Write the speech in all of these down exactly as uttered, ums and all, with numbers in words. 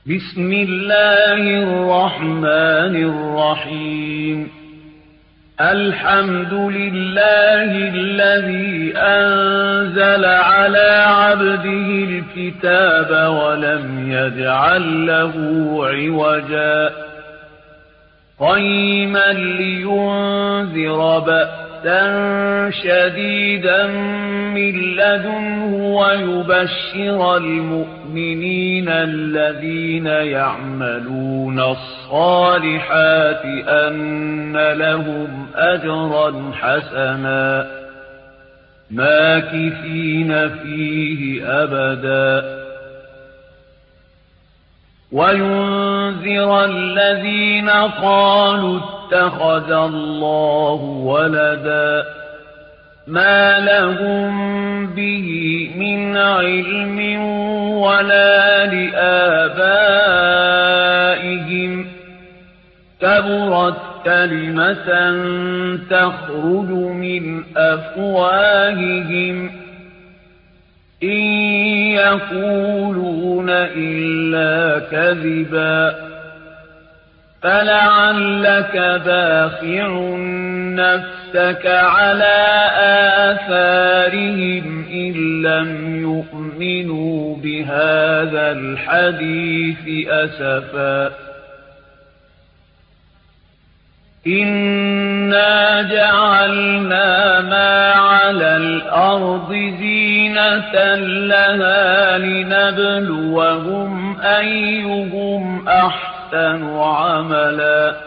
بسم الله الرحمن الرحيم. الحمد لله الذي أنزل على عبده الكتاب ولم يجعل له عوجا قيما لينذر بأسا شديدا من لدنه ويبشر المؤمنين الذين يعملون الصالحات أن لهم أجرا حسنا ماكثين فيه أبدا وينذر الذين قالوا اتخذ الله ولدا ما لهم به من علم ولا لآبائهم كبرت كلمة تخرج من أفواههم إن يقولون إلا كذبا فلعلك باخع نفسك على آثارهم إن لم يؤمنوا بهذا الحديث أسفا إنا جعلنا ما على الأرض زينة لها لنبلوهم أيهم أحسن عملا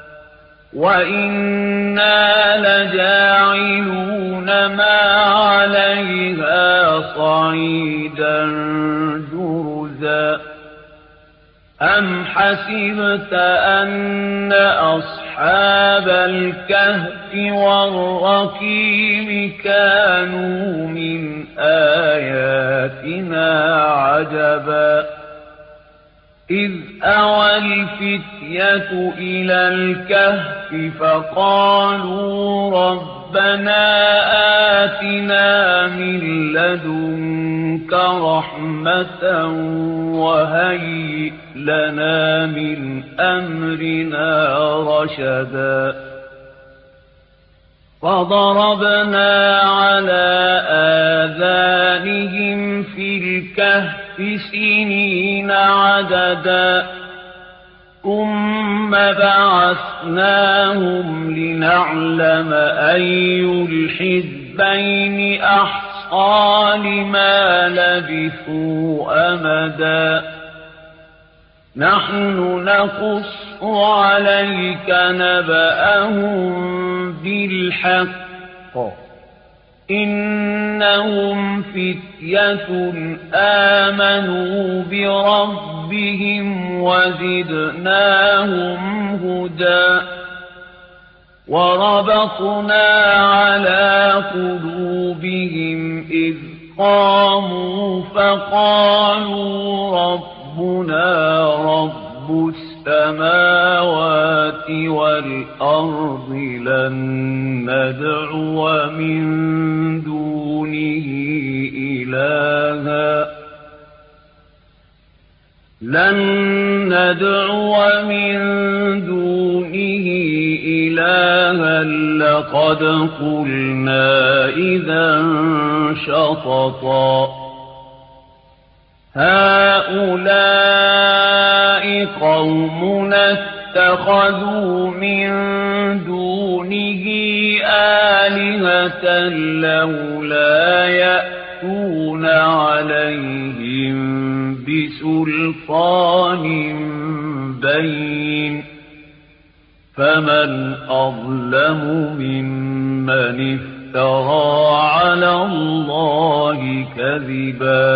وإنا لجاعلون ما عليها صعيدا جرزا أم حسبت أن أصحاب الكهف والرقيم كانوا من آياتنا عجبا إذ أوى الفتية إلى الكهف فقالوا ربنا آتنا من لدنك رحمة وهيئ لنا من أمرنا رشدا فضربنا على آذانهم في الكهف سنين عددا ثم بعثناهم لنعلم أي الحزبين أحصى لما لبثوا أمدا نحن نقص عليك نبأهم بالحق إنهم فتية آمنوا بربهم وزدناهم هدى وربطنا على قلوبهم إذ قاموا فقالوا ربنا رب السماوات والأرض لن ندعو من دونه إلها لن ندعو من دونه إلها لقد قلنا إذا شططا هؤلاء قومنا اتخذوا من دونه آلهة لولا يأتون عليهم بسلطان بين فمن أظلم ممن افترى على الله كذبا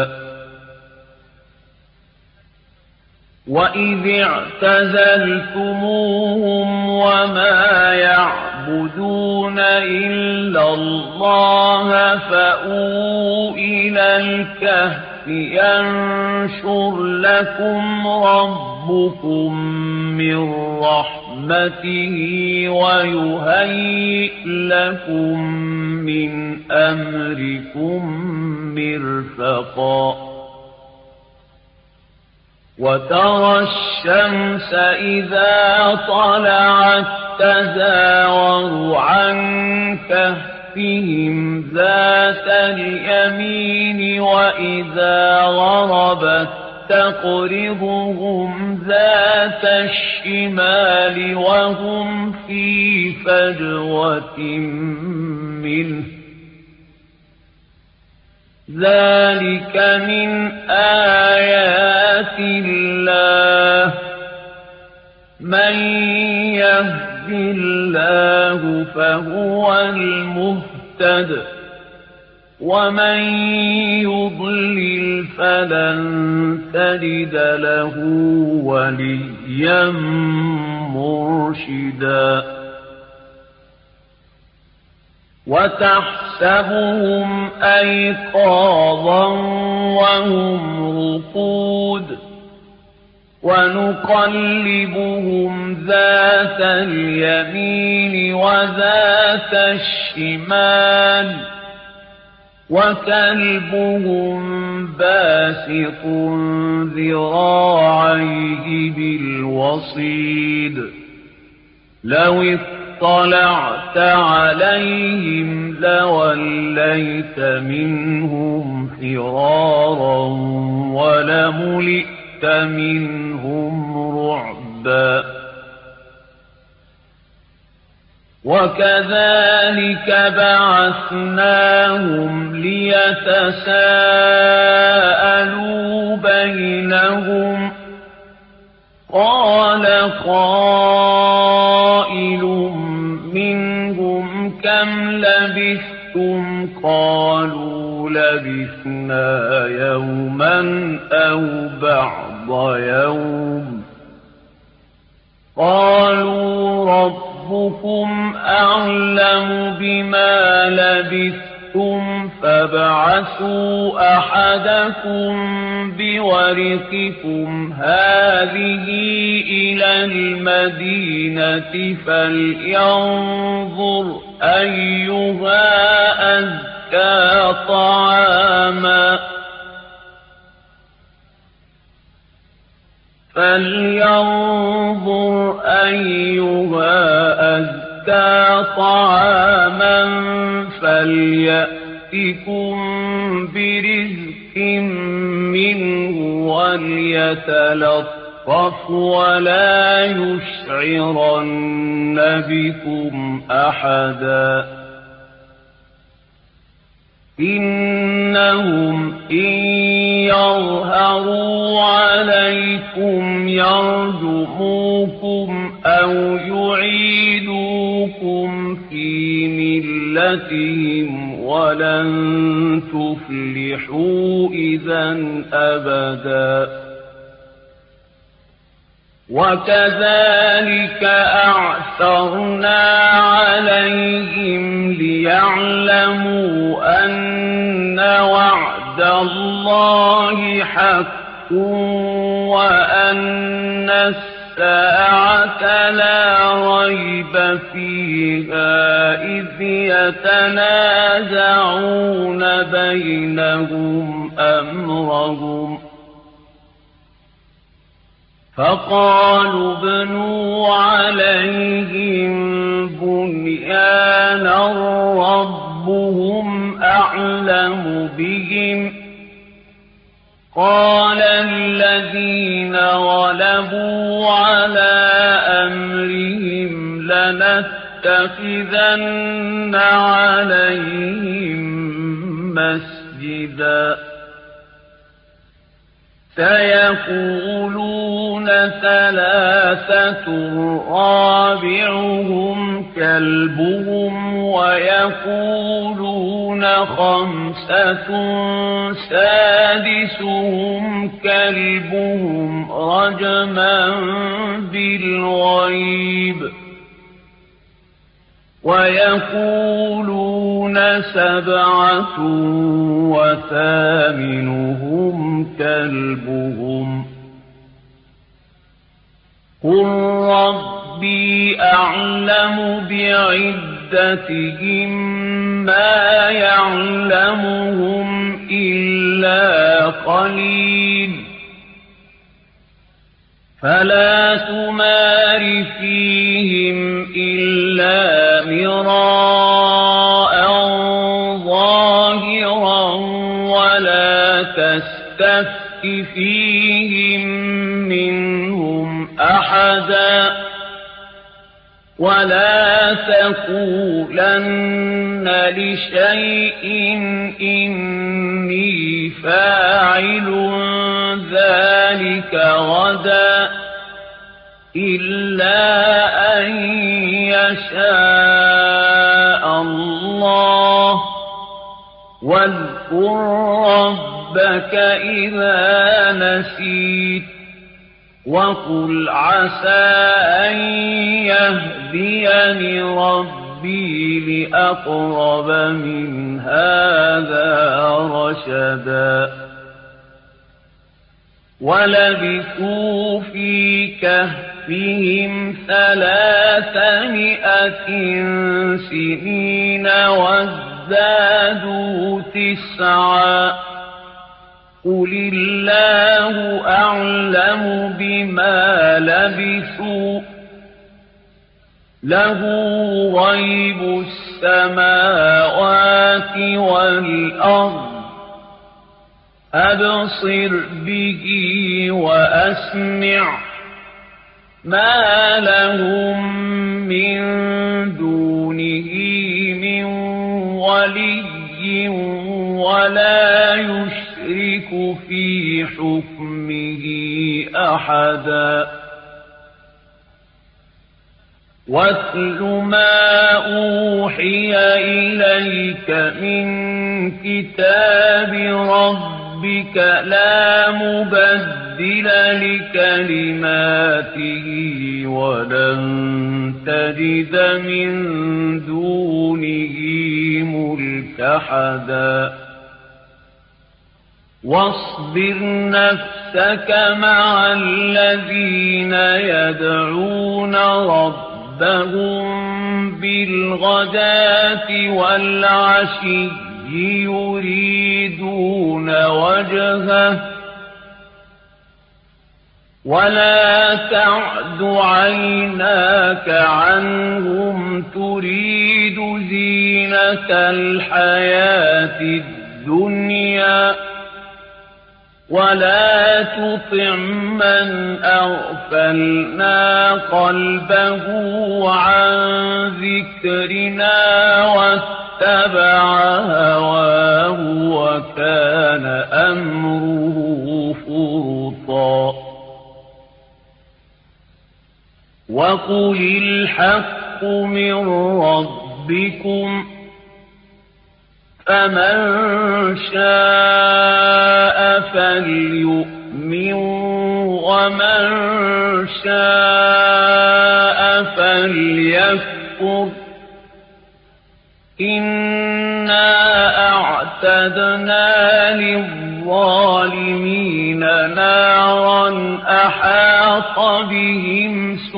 وإذ اعتزلتموهم وما يعبدون إلا الله فأووا إلى الكهف ينشر لكم ربكم من رحمته ويهيئ لكم من أمركم مرفقا وترى الشمس إذا طلعت تزاور عن كهفهم ذات اليمين وإذا غربت تقرضهم ذات الشمال وهم في فجوة منه ذلك من آيات الله من يهد الله فهو المهتد ومن يضلل فلن تجد له وليا مرشدا وتحسبهم أيقاظا وهم رقود ونقلبهم ذات اليمين وذات الشمال وكلبهم باسط ذراعيه بالوصيد لو اطلعت عليهم لوليت منهم فرارا ولملئت منهم رعبا وكذلك بعثناهم ليتساءلوا بينهم قال قائل منهم كم لبثتم قالوا لبثنا يوما أو بعض يوم قالوا ربكم أعلم بما لبثتم فابعثوا أحدكم بورقكم هذه إلى المدينة فلينظر أيها أزكى طعاما فلينظر أيها أزكى طعاما فليأتكم برزق منه وليتلطف ولا يشعرن بكم أحدا إنهم إن يظهروا عليكم يرجموكم أو يعيدوكم في ملتهم ولن تفلحوا إذا أبدا وكذلك أعثرنا عليهم ليعلموا أن وعد الله حق وأن الساعة لا ريب فيها إذ يتنازعون بينهم أمرهم فقالوا ابنوا عليهم بنيانا ربهم أعلم بهم قال الذين غلبوا على أمرهم لنتخذن عليهم مسجدا سيقولون ثلاثة رابعهم كلبهم ويقولون خمسة سادسهم كلبهم رجما بالغيب ويقولون سبعة وثامنهم كلبهم قل ربي أعلم بعدتهم ما يعلمهم إلا قليل فلا تمار فيهم إلا مراء ظاهرا ولا تستفت فيهم منهم أحدا ولا تقولن لشيء إني فاعل ذلك غدا إلا أن يشاء الله واذكر ربك إذا نسيت وقل عسى أن يهديني ربي لأقرب من هذا رشدا ولبثوا في كهفهم ثلاثمائة سنين وازدادوا تسعا قل الله أعلم بما لبثوا له غيب السماوات والأرض أبصر به وأسمع ما لهم من دونه من ولي ولا يشرك في حكمه أحدا واتل ما أوحي إليك من كتاب ربك لا مبدل لكلماته ولن تجد من دونه ملتحدا واصبر نفسك مع الذين يدعون ربهم بالغداة والعشي يريدون وجهه ولا تعد عيناك عنهم تريد زينة الحياة الدنيا ولا تطع من أغفلنا قلبه عن ذكرنا واتبع هواه وكان أمره فرطا وقل الحق من ربكم فمن شاء فليؤمن ومن شاء فليكفر إنا أعتدنا للظالمين نارا أحاط بهم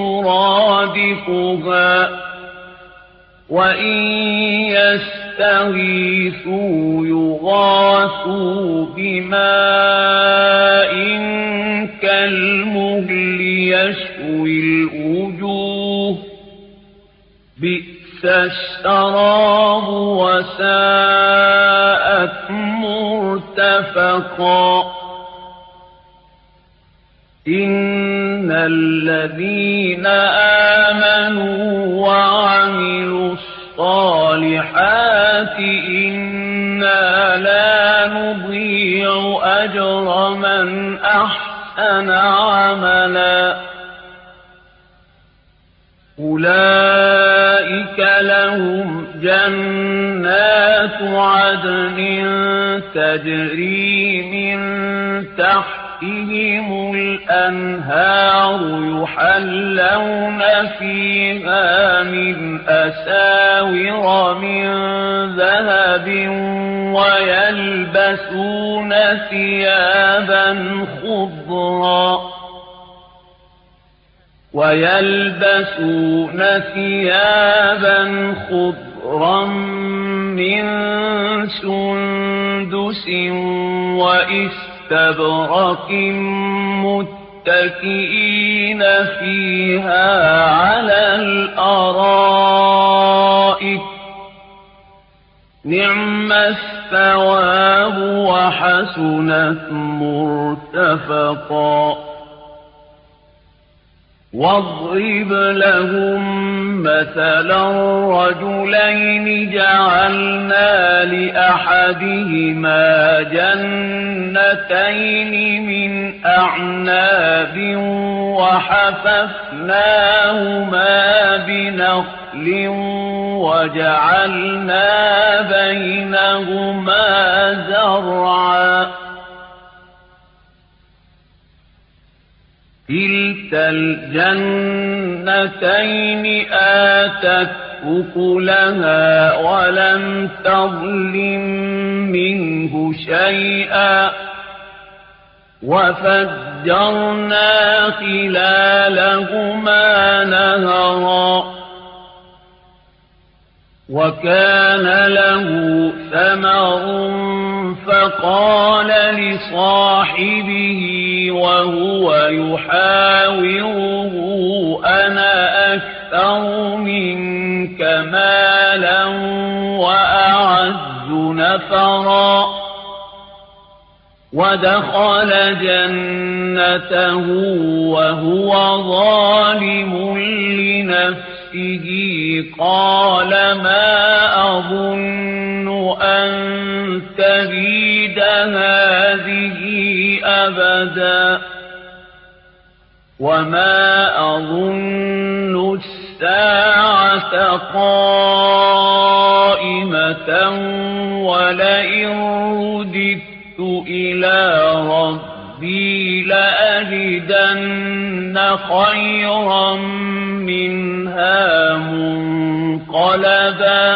سرادقها وإن يستغيثوا يغاثوا بماء كالمهل يشوي الوجوه بئس الشراب وساءت مرتفقا إن الذين آمنوا وعملوا الصالحات إنا لا نضيع أجر من أحسن عملا أولئك لهم جنات عدن تجري من تحتهم الأنهار يحلون فيها من أساور من ذهب ويلبسون ثيابا خضرا ويلبسون ثيابا خضرا من سندس وإستبرق متكئين فيها على الأرائك نعم الثواب وحسنت مرتفقا واضرب لهم مثلا رجلين جعلنا لأحدهما جنتين من أعناب وحففناهما بنخل وجعلنا بينهما زرعا كلتا الجنتين آتت أكلها ولم تظلم منه شيئا وفجرنا خلالهما نهرا وكان له ثمر فقال لصاحبه وهو يحاوره أنا أكثر منك مالا وأعز نفرا ودخل جنته وهو ظالم لنفسه قال ما أظن أن تبيد هذه أبدا وما أظن الساعة قائمة ولئن رددت إلى ربي لأجدن خيرا منها منقلبا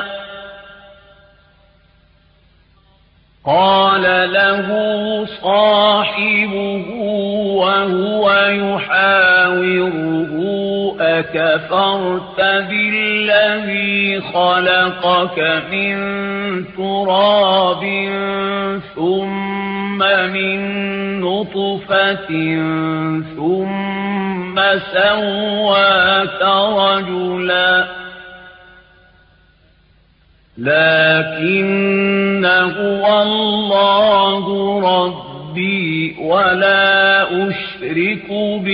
قال له صاحبه وهو يحاوره أكفرت بالذي خلقك من تراب ثم من نطفة ثم سواك رجلا لكن هو الله ربي ولا أشرك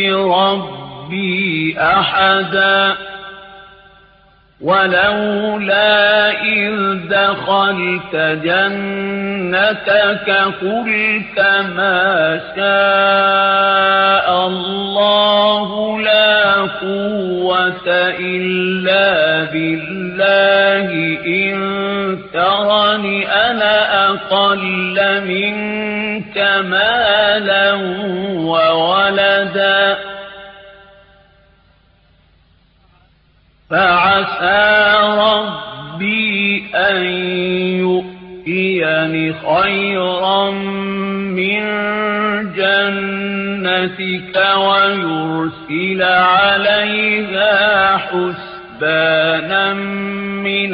بربي أحدا ولولا إذ دخلت جنتك قلت ما شاء الله لا قوة إلا بالله إن ترني أنا أقل منك مالا وولدا فعسى ربي أن يؤتيني خيرا من جنتك ويرسل عليها حسبانا من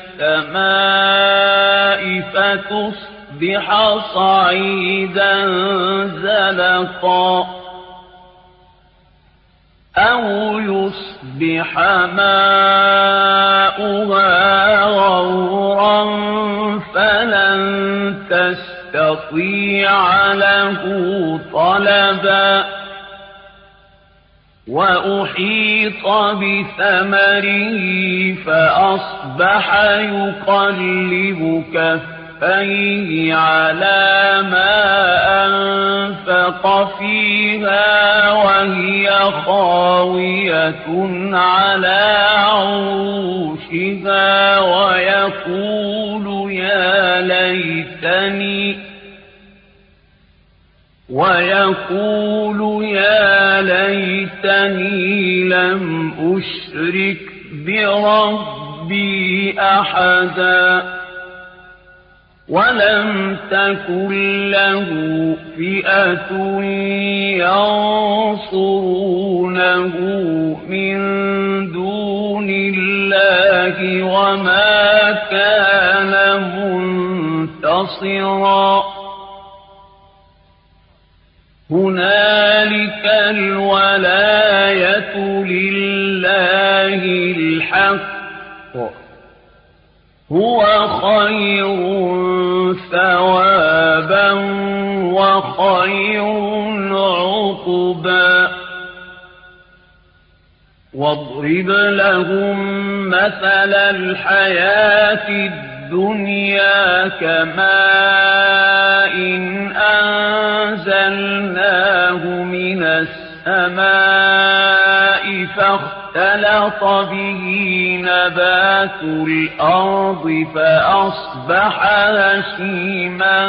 السماء فتصبح صعيدا زلقا أو يصبح ماؤها غورا فلن تستطيع له طلبا وأحيط بثمره فأصبح يقلب كفيه على ما أنفق فيها وهي خاوية على عروشها ويقول يا ليتني ويقول يا ليتني لم أشرك بربي أحدا ولم تكن له فئة ينصرونه من دون الله وما كان منتصرا هنالك الولاية لله الحق هو خير ثوابا وخير عقبا واضرب لهم مثل الحياة الدنيا كماء إن أنزلناه من السماء فاختلط به نبات الأرض فأصبح هشيما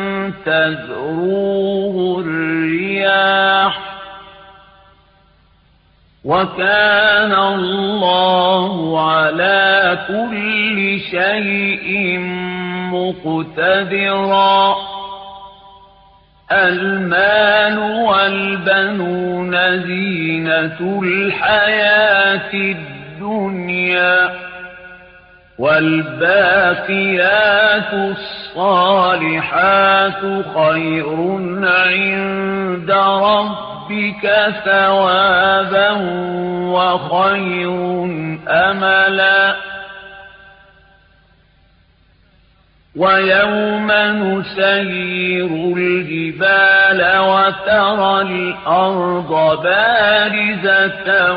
تذروه الرياح وكان الله على كل شيء مقتدرا المال والبنون زينة الحياة الدنيا والباقيات الصالحات خير عند ربك ثوابا وخير أملا ويوم نسير الجبال وترى الأرض بارزة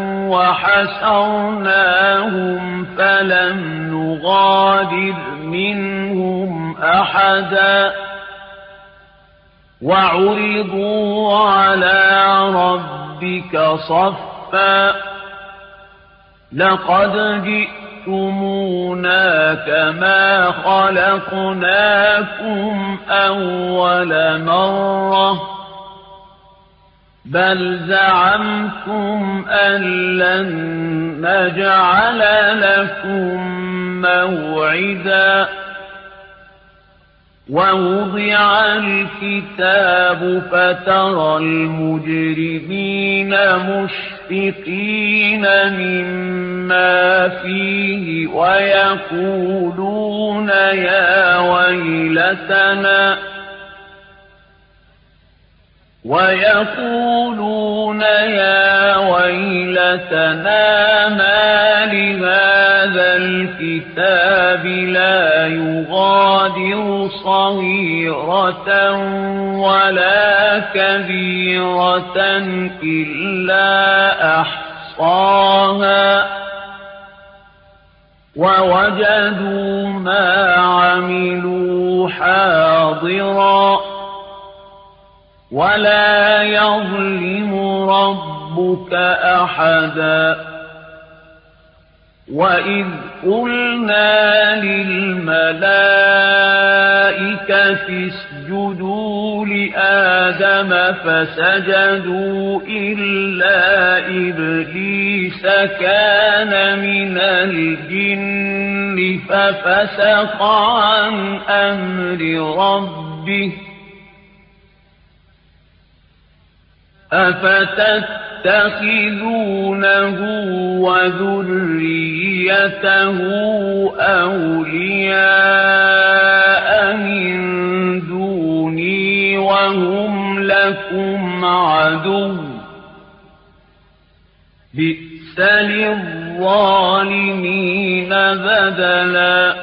وحشرناهم فلم نغادر منهم أحدا وعرضوا على ربك صفا لقد جئتمونا كما خلقناكم أول مرة بل زعمتم أن لن نجعل لكم موعدا ووضع الكتاب فترى المجرمين مشفقين مما فيه ويقولون يا ويلتنا ويقولون يا ويلتنا ما لهذا الكتاب لا يغادر صغيرة ولا كبيرة إلا أحصاها ووجدوا ما عملوا حاضرا ولا يظلم ربك أحدا وإذ قلنا للملائكة اسجدوا لآدم فسجدوا إلا إبليس كان من الجن ففسق عن أمر ربه أفتتخذونه وذريته أولياء من دوني وهم لكم عدو بئس للظالمين بدلا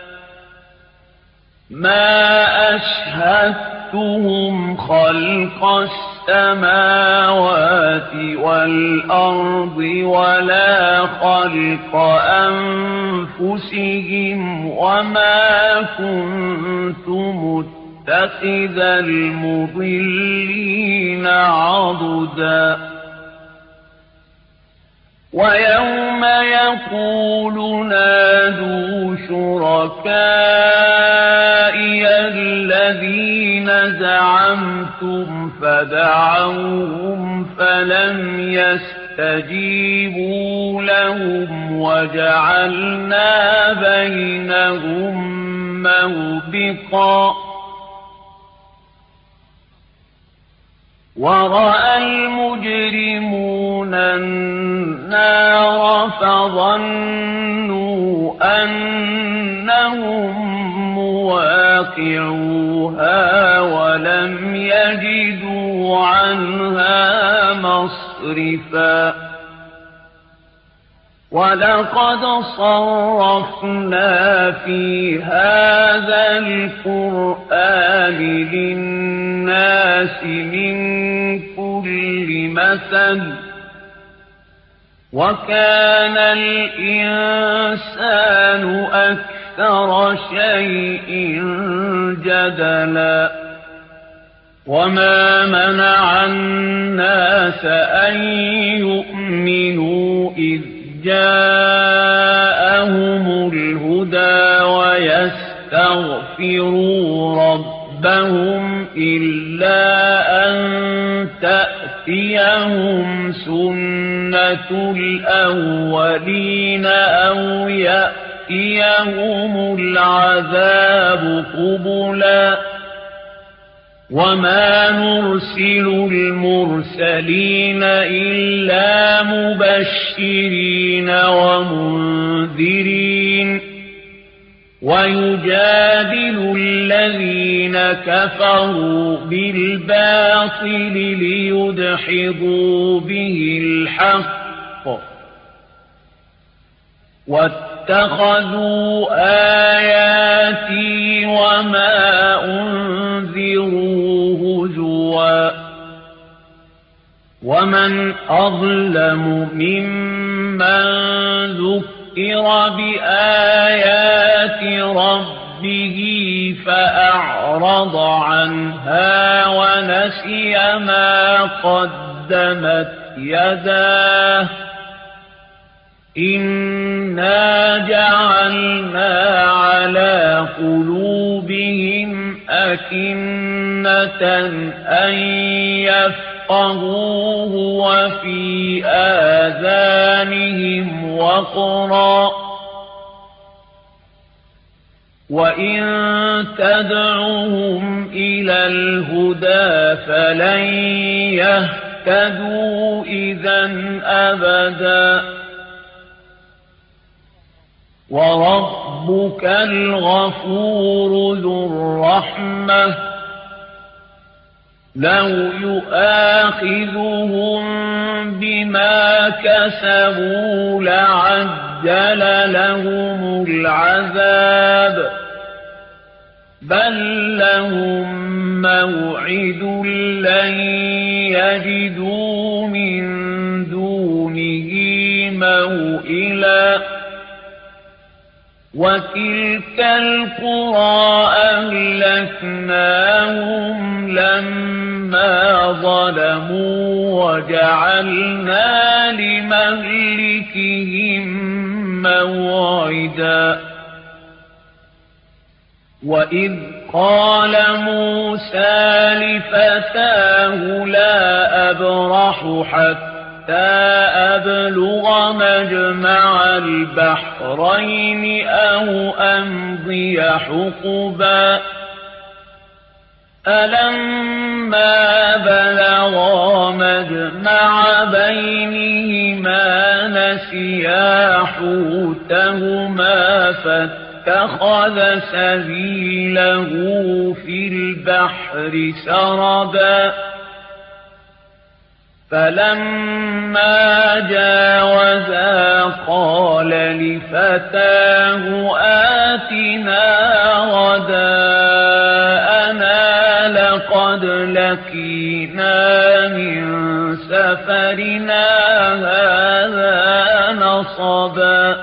ما أشهدتهم خلق السماوات والأرض ولا خلق أنفسهم وما كنت متخذ المضلين عضدا ويوم يقول نادوا شركائي الذين زعمتم فدعوهم فلم يستجيبوا لهم وجعلنا بينهم موبقا ورأى المجرمون النار فظنوا أنهم مواقعوها ولم يجدوا عَنْهَا مَصْرِفًا وَلَقَدْ صَرَّفْنَا فِي هَذَا الْقُرْآنِ لِلنَّاسِ مِنْ كُلِّ مَثَلٍ وَكَانَ الْإِنسَانُ أَكْثَرَ شَيْءٍ جَدَلًا وَمَا مَنَعَ النَّاسَ أَن يُؤْمِنُوا إِذْ جاءهم الهدى ويستغفروا ربهم إلا أن تأتيهم سنة الأولين أو يأتيهم العذاب قبلا وما نرسل المرسلين إلا مبشرين ومنذرين ويجادل الذين كفروا بالباطل ليدحضوا به الحق واتخذوا آياتي وما أنذروا هزوا ومن أظلم ممن ذكر بآيات ربه فأعرض عنها ونسي ما قدمت يداه إنا جعلنا على قلوبهم أكنة أن يفقهوه وفي آذانهم وقرا وإن تدعوهم إلى الهدى فلن يهتدوا إذا أبدا وربك الغفور ذو الرحمة لو يؤاخذهم بما كسبوا لعجل لهم العذاب بل لهم موعد لن يجدوا من دونه موئلا وتلك القرى أهلكناهم لما ظلموا وجعلنا لمهلكهم موعدا وإذ قال موسى لفتاه لا أبرح حتى أبلغ مجمع البحرين أو أمضي حقبا ألما بلغا مجمع بينهما نسيا حوتهما فاتخذ سبيله في البحر سربا فلما جاوزا قال لفتاه آتنا غداءنا لقد لقينا من سفرنا هذا نصبا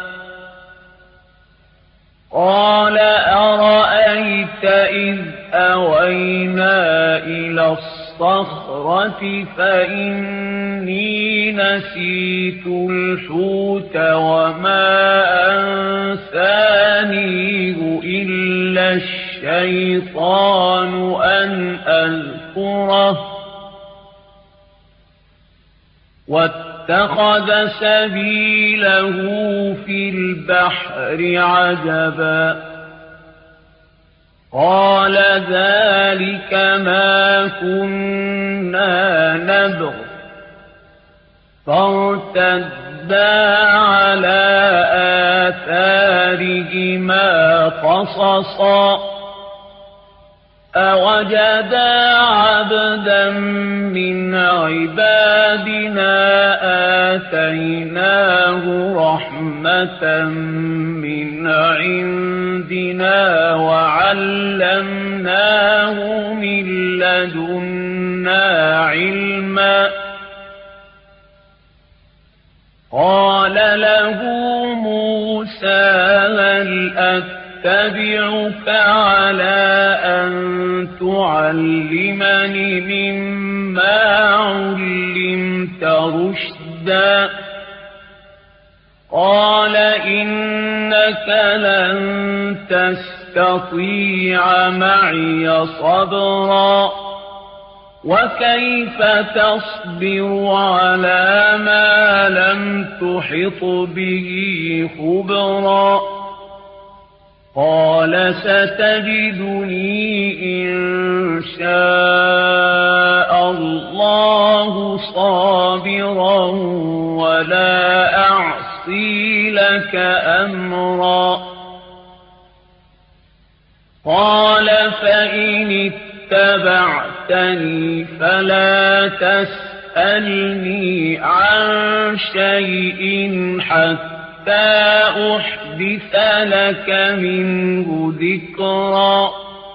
قال أرأيت إذ أوينا إلى الصخرة فإني نسيت الحوت وما أنسانيه إلا الشيطان أن أذكره واتخذ سبيله في البحر عجبا قال ذلك ما كنا نبغ فارتدا على آثارهما قصصا أوجدا عبدا من عبادنا آتيناه رحمة من عندنا وعلمناه من لدنا علما قال له موسى هل أتبعك على أن تعلمني مما علمت رشدا قال إنك لن تستطيع معي صبرا وكيف تصبر على ما لم تحط به خبرا قال ستجدني إن شاء الله صابرا ولا أعصي لك أمرا قال فإن اتبعتني فلا تسألني عن شيء حتى أحدث لك منه ذكرا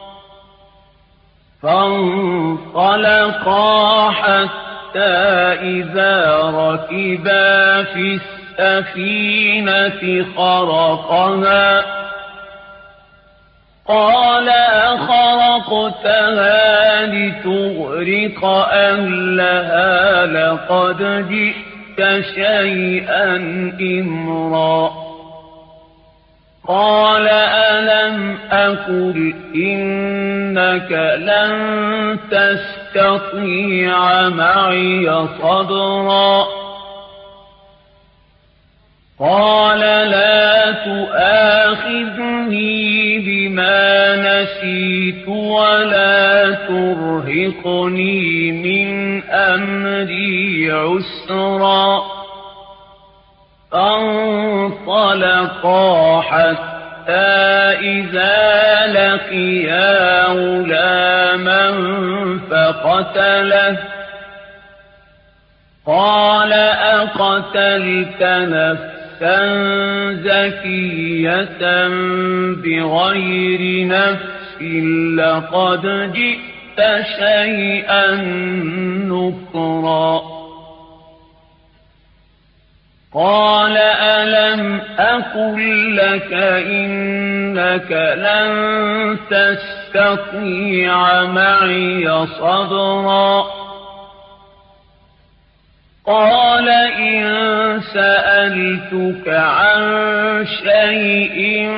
فانطلقا حتى إذا ركبا في السفينة خرقها قال أخرقتها لتغرق أهلها لقد جئت شيئا إمرا قال ألم أقل إنك لن تستطيع معي صبرا قال لا تؤاخذني بما نسيت ولا ترهقني من أمري عسرا فانطلقا حتى إذا لقيا غلاما فقتله قال أقتلت نفسا زكية بغير نفس لقد جئت شيئا نكرا قال ألم أقل لك إنك لن تستطيع معي صبرا قال إن سألتك عن شيء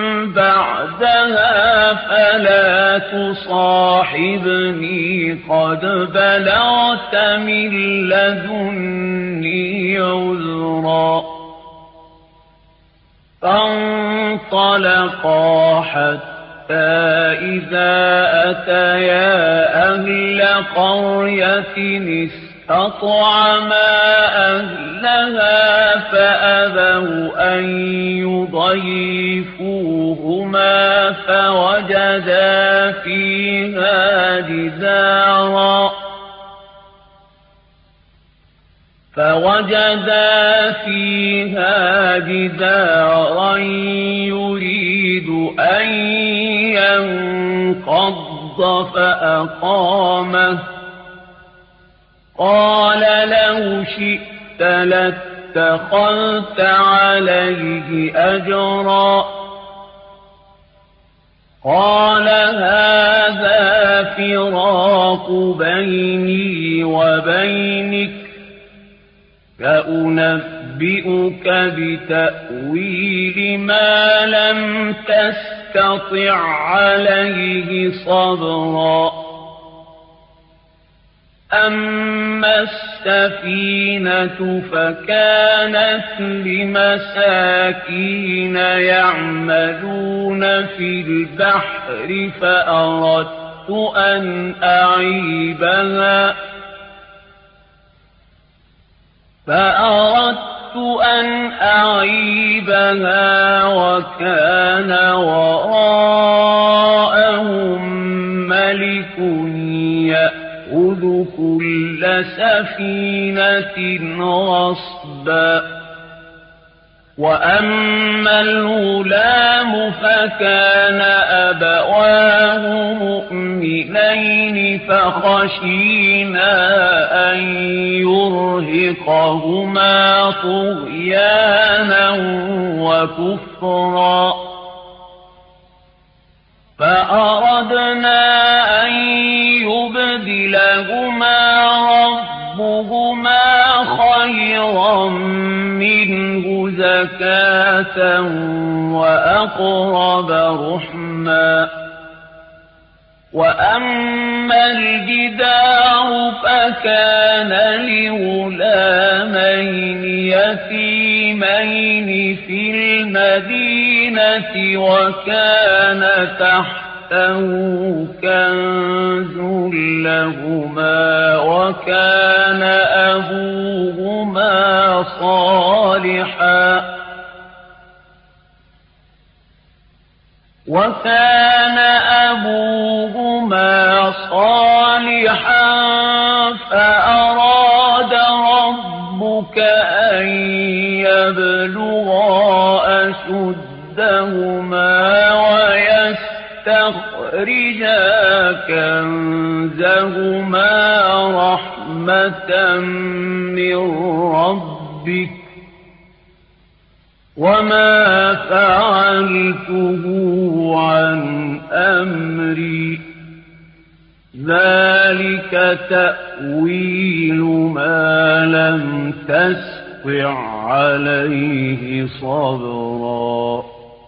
بعدها فلا تصاحبني قد بلغت من لدني عذرا فانطلقا حتى إذا أتيا أهل قرية أطعما أهلها فأبوا أن يضيفوهما فوجدا فيها جدارا فوجدا فيها جدارا يريد أن ينقض فأقامه قال لو شئت لاتخذت عليه أجرا قال هذا فراق بيني وبينك سأنبئك بتأويل ما لم تستطع عليه صبرا أما السفينة فكانت لمساكين يعملون في البحر فأردت أن أعيبها فأردت أن أعيبها وكان وراءهم ملك يأخذ كل سفينة غصبا وأما الغلام فكان أبواه مؤمنين فخشينا أن يرهقهما طغيانا وكفرا فأردنا أن يبدلهما ربهما خيرا منه زكاة وأقرب رحما وأما الجدار فكان لغلامين يتيمين في المدينة وكان تحته كنز لهما وكان أبوهما صالحا وكان أبوهما صالحا فأراد ربك أن يبلغا أشدهما ويستخرجا كنزهما رحمة من ربك وما فعلته عن أمري ذلك تأويل ما لم تستطع عليه صبرا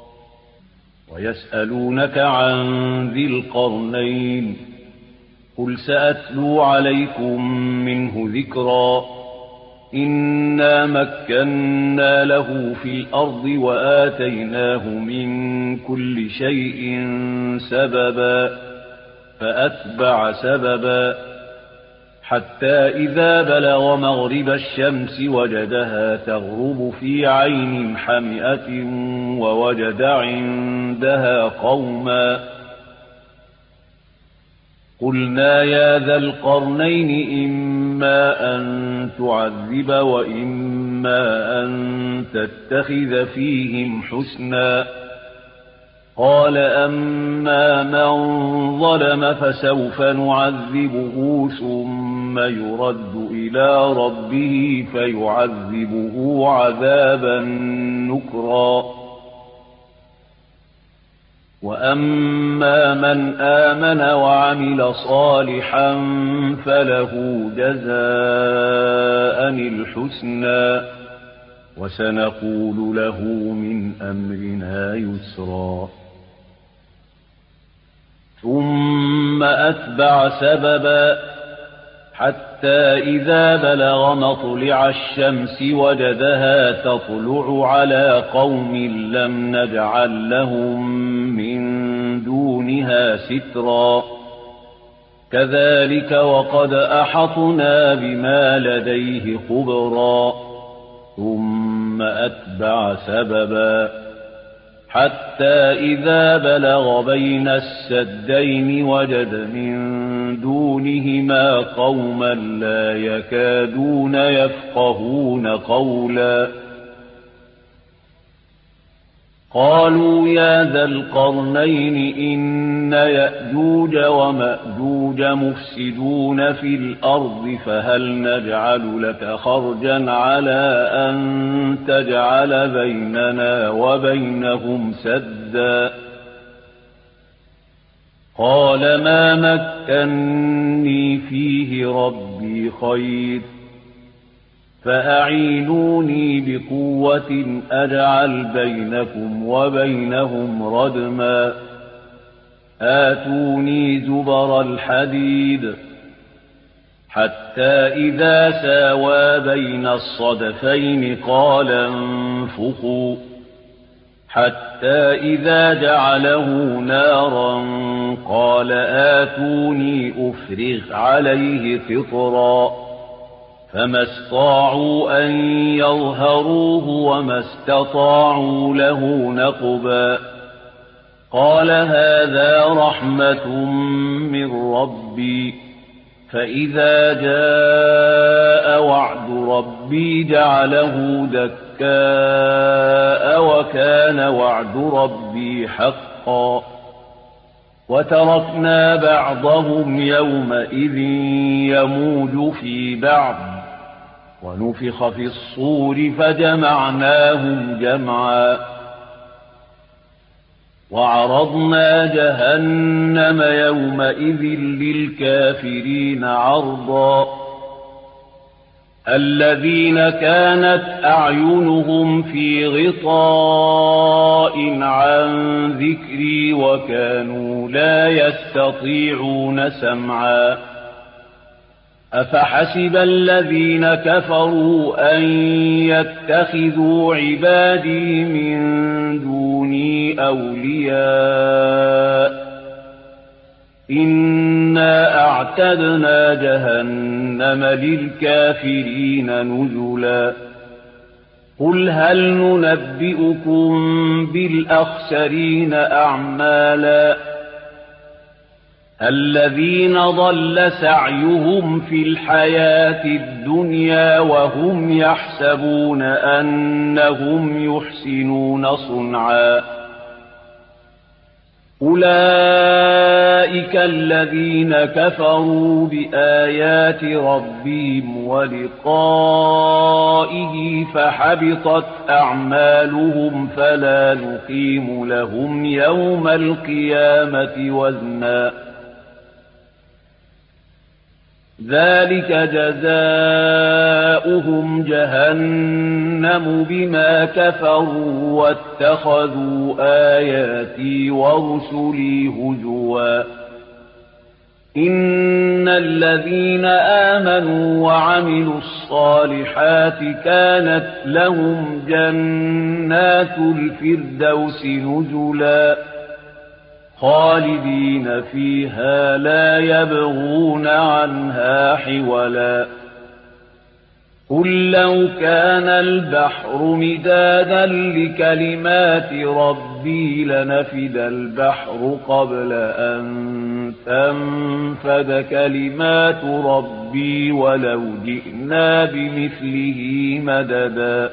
ويسألونك عن ذي القرنين قل سأتلو عليكم منه ذكرا إنا مكنا له في الأرض وآتيناه من كل شيء سببا فأتبع سببا حتى إذا بلغ مغرب الشمس وجدها تغرب في عين حمئة ووجد عندها قوما قلنا يا ذا القرنين إما أن تعذب وإما أن تتخذ فيهم حسنا قال أما من ظلم فسوف نعذبه ثم يرد إلى ربه فيعذبه عذابا نكرا وأما من آمن وعمل صالحا فله جزاء الحسنى وسنقول له من أمرنا يسرا ثم أتبع سببا حتى إذا بلغ مطلع الشمس وجدها تطلع على قوم لم نجعل لهم من دونها سترا كذلك وقد أحطنا بما لديه خبرا ثم أتبع سببا حتى إذا بلغ بين السدين وجد من دونهما قوما لا يكادون يفقهون قولا قالوا يا ذا القرنين إن يأجوج ومأجوج مفسدون في الأرض فهل نجعل لك خرجا على أن تجعل بيننا وبينهم سدا قال ما مكنني فيه ربي خير فأعينوني بقوة أجعل بينكم وبينهم ردما آتوني زبر الحديد حتى إذا ساوى بين الصدفين قال انفخوا حتى إذا جعله نارا قال آتوني أفرغ عليه قطرا فما استطاعوا أن يظهروه وما استطاعوا له نقبا قال هذا رحمة من ربي فإذا جاء وعد ربي جعله دكاء وكان وعد ربي حقا وتركنا بعضهم يومئذ يموج في بعض ونفخ في الصور فجمعناهم جمعا وعرضنا جهنم يومئذ للكافرين عرضا الذين كانت أعينهم في غطاء عن ذكري وكانوا لا يستطيعون سمعا أفحسب الذين كفروا أن يتخذوا عبادي من دوني أولياء إنا أعتدنا جهنم للكافرين نزلا قل هل ننبئكم بالأخسرين أعمالا الذين ضل سعيهم في الحياة الدنيا وهم يحسبون أنهم يحسنون صنعا أولئك الذين كفروا بآيات ربهم ولقائه فحبطت أعمالهم فلا نقيم لهم يوم القيامة وزنا ذلك جزاؤهم جهنم بما كفروا واتخذوا آياتي ورسلي هزوا إن الذين آمنوا وعملوا الصالحات كانت لهم جنات الفردوس نزلا خالدين فيها لا يبغون عنها حولا قل لو كان البحر مدادا لكلمات ربي لنفد البحر قبل أن تنفد كلمات ربي ولو جئنا بمثله مددا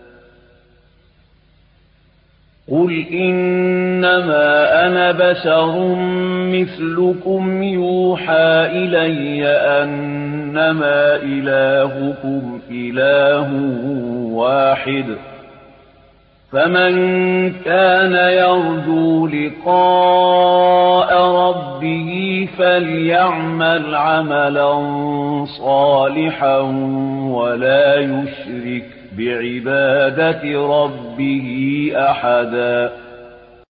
قل إنما أنا بشر مثلكم يوحى إلي أنما إلهكم إله واحد فمن كان يرجو لقاء ربه فليعمل عملا صالحا ولا يشرك بعبادة ربه أحدا